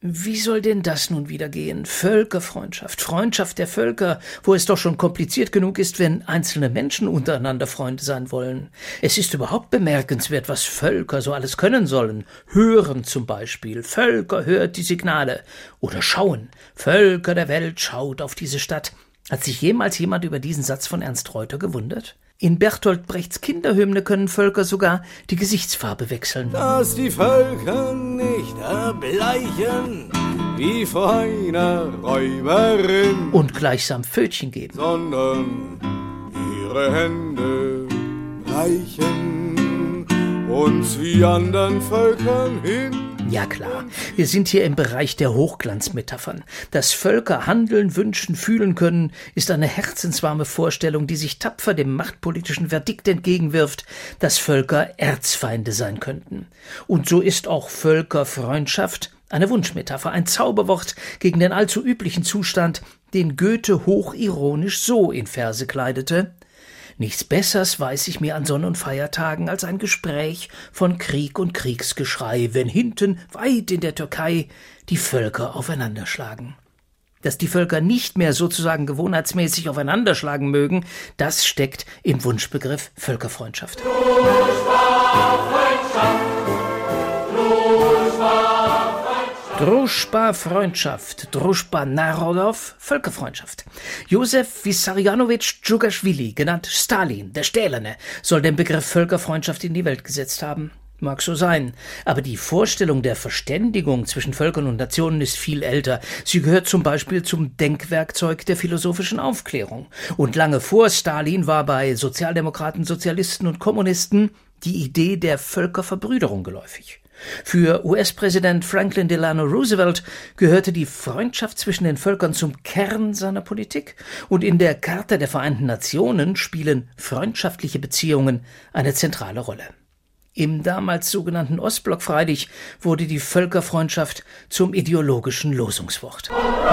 Wie soll denn das nun wieder gehen? Völkerfreundschaft, Freundschaft der Völker, wo es doch schon kompliziert genug ist, wenn einzelne Menschen untereinander Freunde sein wollen. Es ist überhaupt bemerkenswert, was Völker so alles können sollen. Hören zum Beispiel. Völker hört die Signale. Oder schauen. Völker der Welt schaut auf diese Stadt. Hat sich jemals jemand über diesen Satz von Ernst Reuter gewundert? In Bertolt Brechts Kinderhymne können Völker sogar die Gesichtsfarbe wechseln. Dass die Völker nicht erbleichen wie vor einer Räuberin und gleichsam Pfötchen geben, sondern ihre Hände reichen uns wie anderen Völkern hin. Ja klar, wir sind hier im Bereich der Hochglanzmetaphern. Dass Völker handeln, wünschen, fühlen können, ist eine herzenswarme Vorstellung, die sich tapfer dem machtpolitischen Verdikt entgegenwirft, dass Völker Erzfeinde sein könnten. Und so ist auch Völkerfreundschaft eine Wunschmetapher, ein Zauberwort gegen den allzu üblichen Zustand, den Goethe hochironisch so in Verse kleidete: Nichts Bessers weiß ich mir an Sonn- und Feiertagen als ein Gespräch von Krieg und Kriegsgeschrei, wenn hinten, weit in der Türkei, die Völker aufeinanderschlagen. Dass die Völker nicht mehr sozusagen gewohnheitsmäßig aufeinanderschlagen mögen, das steckt im Wunschbegriff Völkerfreundschaft. Družba-Freundschaft, Družba Narodov, Völkerfreundschaft. Josef Wissarionowitsch Djugaschwili, genannt Stalin, der Stählerne, soll den Begriff Völkerfreundschaft in die Welt gesetzt haben. Mag so sein, aber die Vorstellung der Verständigung zwischen Völkern und Nationen ist viel älter. Sie gehört zum Beispiel zum Denkwerkzeug der philosophischen Aufklärung. Und lange vor Stalin war bei Sozialdemokraten, Sozialisten und Kommunisten die Idee der Völkerverbrüderung geläufig. Für US-Präsident Franklin Delano Roosevelt gehörte die Freundschaft zwischen den Völkern zum Kern seiner Politik, und in der Charta der Vereinten Nationen spielen freundschaftliche Beziehungen eine zentrale Rolle. Im damals sogenannten Ostblock freilich wurde die Völkerfreundschaft zum ideologischen Losungswort.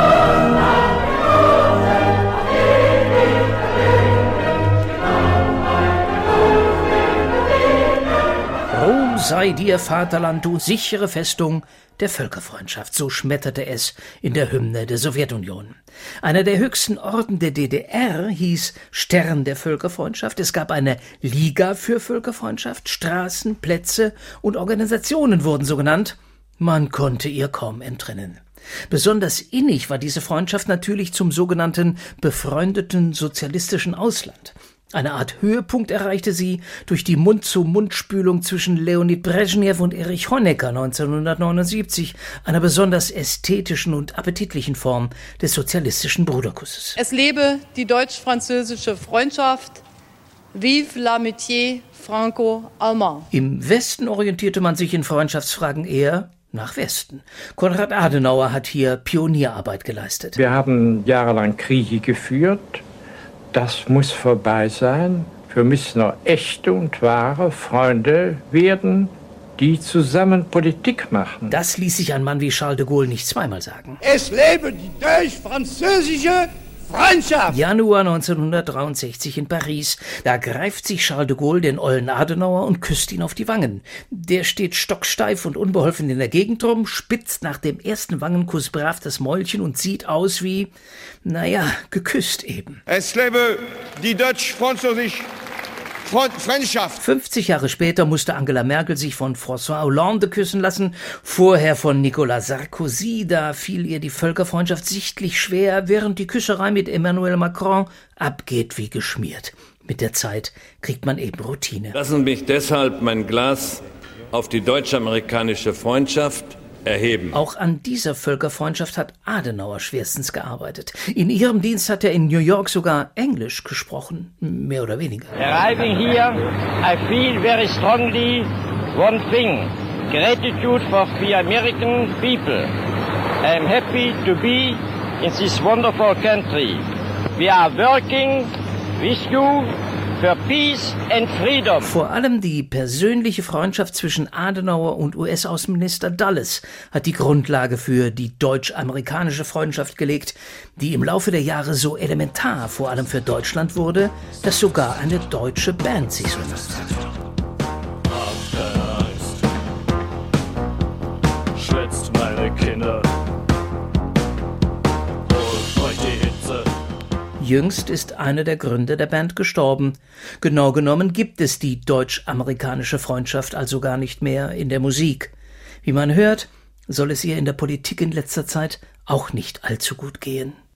Ruhm sei dir, Vaterland, du sichere Festung der Völkerfreundschaft, so schmetterte es in der Hymne der Sowjetunion. Einer der höchsten Orden der DDR hieß Stern der Völkerfreundschaft. Es gab eine Liga für Völkerfreundschaft, Straßen, Plätze und Organisationen wurden so genannt. Man konnte ihr kaum entrinnen. Besonders innig war diese Freundschaft natürlich zum sogenannten befreundeten sozialistischen Ausland. Eine Art Höhepunkt erreichte sie durch die Mund-zu-Mund-Spülung zwischen Leonid Brezhnev und Erich Honecker 1979, einer besonders ästhetischen und appetitlichen Form des sozialistischen Bruderkusses. Es lebe die deutsch-französische Freundschaft. Vive l'amitié franco-allemand. Im Westen orientierte man sich in Freundschaftsfragen eher nach Westen. Konrad Adenauer hat hier Pionierarbeit geleistet. Wir haben jahrelang Kriege geführt. Das muss vorbei sein. Wir müssen noch echte und wahre Freunde werden, die zusammen Politik machen. Das ließ sich ein Mann wie Charles de Gaulle nicht zweimal sagen. Es lebe die deutsch-französische Freundschaft! Januar 1963 in Paris. Da greift sich Charles de Gaulle den ollen Adenauer und küsst ihn auf die Wangen. Der steht stocksteif und unbeholfen in der Gegend rum, spitzt nach dem ersten Wangenkuss brav das Mäulchen und sieht aus wie, geküsst eben. Es lebe die deutsch-französische Freundschaft. 50 Jahre später musste Angela Merkel sich von François Hollande küssen lassen, vorher von Nicolas Sarkozy. Da fiel ihr die Völkerfreundschaft sichtlich schwer, während die Küsserei mit Emmanuel Macron abgeht wie geschmiert. Mit der Zeit kriegt man eben Routine. Lassen Sie mich deshalb mein Glas auf die deutsch-amerikanische Freundschaft erheben. Auch an dieser Völkerfreundschaft hat Adenauer schwerstens gearbeitet. In ihrem Dienst hat er in New York sogar Englisch gesprochen, mehr oder weniger. Arriving here, I feel very strongly one thing. Gratitude for the American people. I am happy to be in this wonderful country. We are working with you für Peace and Freedom. Vor allem die persönliche Freundschaft zwischen Adenauer und US-Außenminister Dulles hat die Grundlage für die deutsch-amerikanische Freundschaft gelegt, die im Laufe der Jahre so elementar, vor allem für Deutschland wurde, dass sogar eine deutsche Band sich so nennt. Habt keine Angst, schwätzt meine Kinder. jüngst ist einer der Gründer der Band gestorben. Genau genommen gibt es die deutsch-amerikanische Freundschaft also gar nicht mehr in der Musik. Wie man hört, soll es ihr in der Politik in letzter Zeit auch nicht allzu gut gehen.